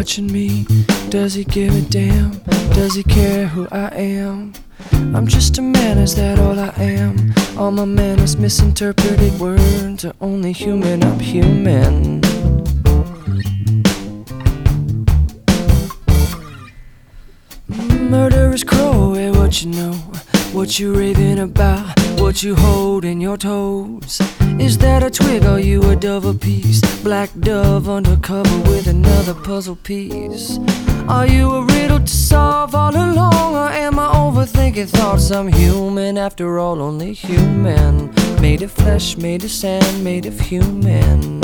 watching me? Does he give a damn? Does he care who I am? I'm just a man, is that all I am? All my manners, misinterpreted words are only human, I'm human. Murderous crow, hey, what you know? What you raving about? What you hold in your toes? Is that a twig? Are you a dove apiece? Black dove undercover with another puzzle piece. Are you a riddle to solve all along? Or am I overthinking thoughts? I'm human after all, only human. Made of flesh, made of sand, made of human.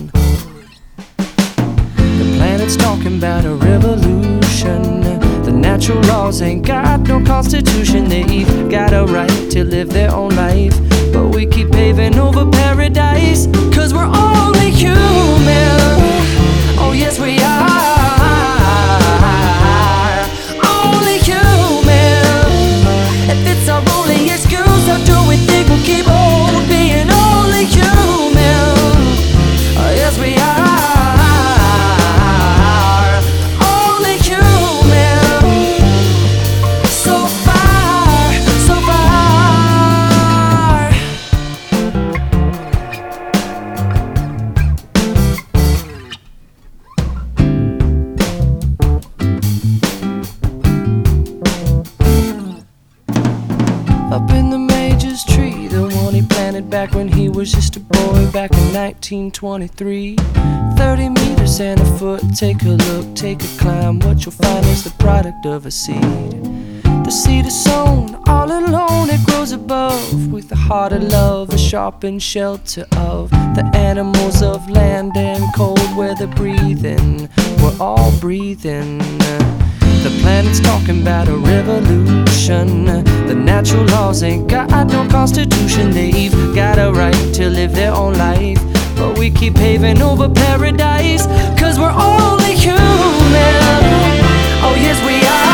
The planet's talking about a revolution. The natural laws ain't got no constitution. They've got a right to live their own life, but we keep paving over paradise, 'cause we're only human. Oh yes we are only human. If it's our only excuse, how do we think we'll keep on being only human? Oh yes we are only human. So far, so far. Up in the Major's tree, the one he planted back when he was just a boy, back in 1923. 30 meters and a foot, take a look, take a climb. What you'll find is the product of a seed. The seed is sown all alone, it grows above, with the heart of love, a sharpened shelter of the animals of land and cold weather breathing. We're all breathing. The planet's talking about a revolution. The natural laws ain't got no constitution. They've got a right to live their own life, but we keep paving over paradise, 'cause we're only human. Oh yes we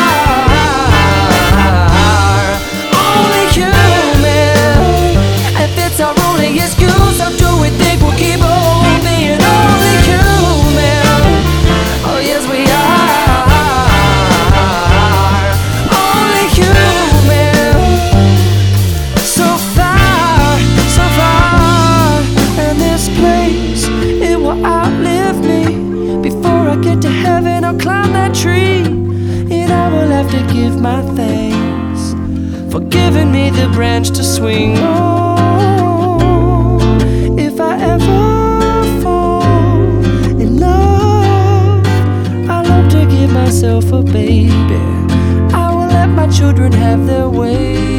are only human. If it's our only excuse, how do we think we'll keep on being only human? Oh yes we are only human. So far, so far. And this place, it will outlive me. Before I get to heaven, I'll climb that tree, and I will have to give my thanks for giving me the branch to swing on. If I ever fall in love, I'll love to give myself a baby. I will let my children have their way.